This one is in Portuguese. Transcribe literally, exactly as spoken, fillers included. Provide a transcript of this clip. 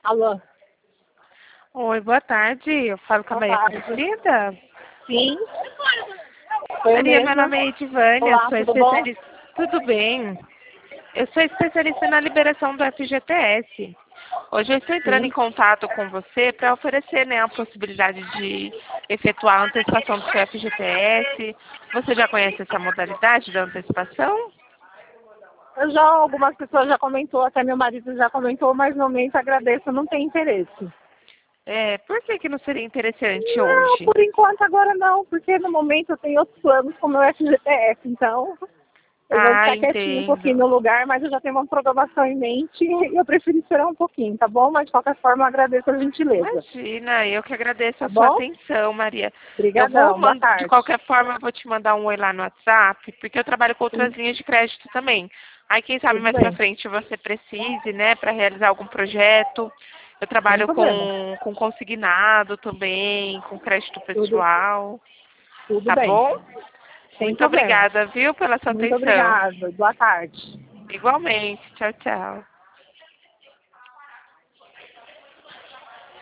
Alô? Oi, boa tarde. Eu falo com a Boa Maria tarde. Aparecida. Sim, foi eu Maria, meu mesma. nome é Edivânia, Olá, sou tudo bom? especialista. Tudo bem? Eu sou especialista na liberação do F G T S. Hoje eu estou entrando em Sim. contato com você para oferecer, né, a possibilidade de efetuar a antecipação do seu F G T S. Você já conhece essa modalidade da antecipação? Eu já, algumas pessoas já comentou, até meu marido já comentou, mas no momento agradeço, não tem interesse. É, por que, que não seria interessante Não, hoje? por enquanto agora não, porque no momento eu tenho outros planos com o meu F G T S, então eu vou Ah, ficar quietinho um pouquinho entendo. no lugar, mas eu já tenho uma programação em mente e eu prefiro esperar um pouquinho, tá bom? Mas de qualquer forma eu agradeço a gentileza, Imagina, eu que agradeço tá a sua bom? atenção, Maria. Eu vou, Obrigadão, boa man- de tarde. qualquer forma, eu vou te mandar um oi lá no WhatsApp, porque eu trabalho com Sim, outras linhas de crédito também. Aí, quem sabe tudo mais pra bem, frente você precise, né, para realizar algum projeto. Eu sem trabalho problema, com, com consignado também, com crédito tudo, pessoal. tudo Tá bem. bom? Sem Muito problema. obrigada, viu, pela sua Muito atenção. obrigada. Boa tarde. Igualmente. Tchau, tchau.